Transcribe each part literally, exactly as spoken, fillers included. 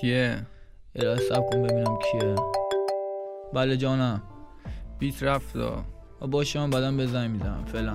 کیه؟ یه لحظه صبر کن ببینم کیه. بله جانم، بیت رفت باشه، من بعدم بزنگ میزنم. فعلا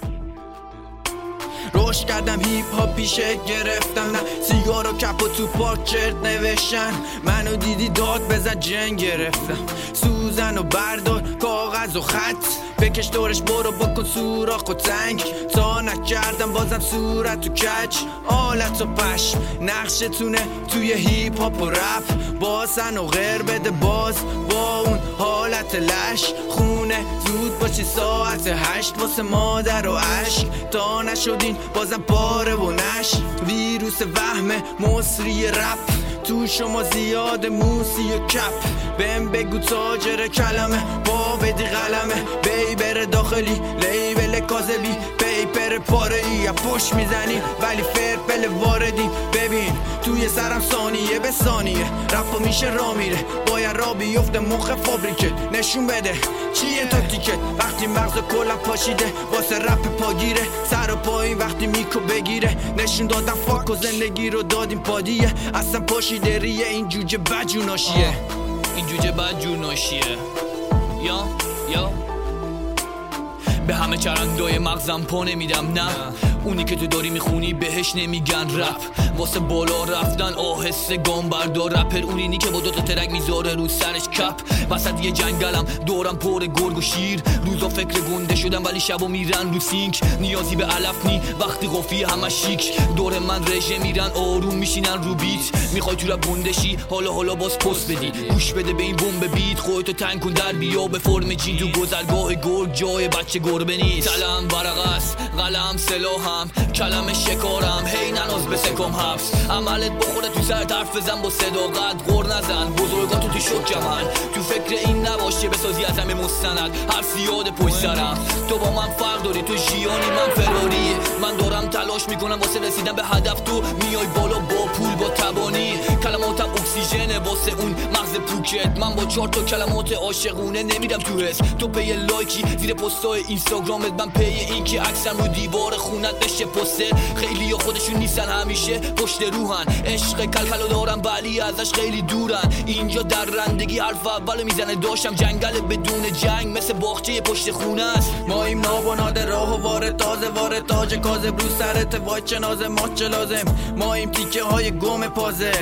روش کردم هیپ هاپ پیشه گرفتم، نه سیگار و کپ و تو پاک چرت نوشتن. منو دیدی داد بزن جنگ گرفتم، سوزن و بردار کاغذ و خط بکش دورش برو بکن سوراخ و تنگ. تا نکردم بازم صورت و کچ آلت و پش نقشتونه توی هیپ هاپ و رپ. باسن و غیر بده باز با اون حالت لش. خونه زود باشی ساعت هشت واسه مادر و عشق. تا نشدین بازم پاره و نش. ویروس وهم مصری رپ تو شما زیاد موسی و کپ. بهم بگو تاجر کلمه با بدی قلمه. بیبر داخلی لیبل کاذبی پیپر پاره ای یا پشت میزنی ولی فرپل واردی. ببین توی سرم ثانیه به ثانیه رپا میشه را میره. باید را بیفته مخ فابریکت نشون بده چیه تاکتیکت. وقتی مغز کلم پاشیده واسه رپ پاگیره. سر و پایین وقتی میکو بگیره نشون دادم فاک و زندگی رو دادیم پادیه. اصلا پاشیده ریه این جوجه بدجوناشیه. این جوجه بدجوناشیه یا یا به همه چرندای مغزم پا نمیدم. نه اونی که تو داری میخونی بهش نمیگن رپ. واسه بالا رفتن آهسته گام بردار. رپر اونینی که با دوتا ترک میذاره رو سرش کپ. وسط یه جنگلم دورم پر گرگ و شیر. روزا فکر گنده شدم ولی شبا میرن رو سینک. نیازی به علف نی وقتی قفی همه شیک. دور من رژه میرن آروم میشینن رو بیت. میخوای تو رپ گندشی حالا حالا باز پست بدی. گوش بده به این بمب بیت. خودتو تنگ کن در بیا به فرم جین. تو گذرگاه گرگ جای بچه گربه نیست. سلام ورق است قلم سلاحم کلم شکارم. هی نناز به سکم حبس عملت بخوره تو سر طرف بزن با صداقت. غر نزن بزرگاتو تو شک من. تو فکر این نباشه بسازی از همه مستند. هر زیاد پشت سرم. تو با من فرق داری تو ژیانی من فراری. من دارم تلاش میکنم واسه رسیدن به هدف. تو میای بالا با پول با تبانی. کلماتم اکسیژنه واسه اون مغز پوکت. من با چهار تا کلمات عاشقونه نمیرم تو حس. تو پی لایکی زیر پستای اینستاگرامت. من پی این که عکسم رو دیوار خونت بشه پسته. خیلی خودشون نیستن همیشه پشت روحن. عشق کلکلو دارم ولی ازش خیلی دورن. اینجا در رندگی حرف اول میزنه. داشتم جنگل بدون جنگ مثل باغچه پشت خونه است. ما ایم ناب و ناده راه و وارد تازه وارد تاج کاذب رو سرت. وای چه نازه ما چه لازم. ما ایم تیکه های گم پازل.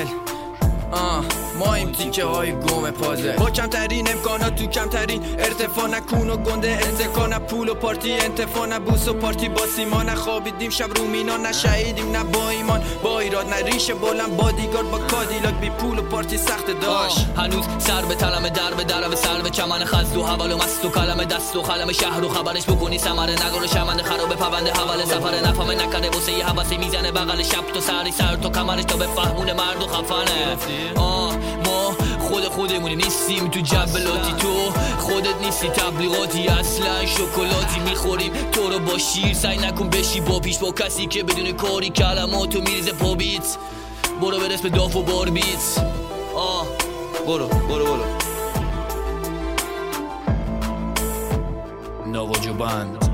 آه ما ایم تیکه های گم پازل. با کمترین امکانات تو کمترین ارتفاع. نکون و گنده انتقا نه پول و پارتی انتفاع. نه بوس و پارتی با سیما. نخوابیدیم شب رو مینا. نه شهیدیم نه با ایمان با ایراد. نه ریشه بلند بادیگارد با کادیلاک. بی پول و پارتی سخت داشت. هنوز سر به تلم در به در و سر به چمن خزد و حوال و مست و کلم دست و خلم شهر و خبرش بکنی سمره. نگار شمن خراب پونده حوال سفر. نفهمه نکرده واسه یه حواسه میزنه بغل شب تو سری سر تو کمرش تا بفهمونه مرد و خفنه. آه ما خود خودمونیم نیستیم تو جبلاتی. تو خودت نیستی تبلیغاتی اصلا شکلاتی میخوریم تو رو با شیر. سعی نکن بشی با پیش با کسی که بدون کاری کلماتو میریزه پا بیت. برو برس به داف و بار بیت. آه برو برو برو نواجو بند.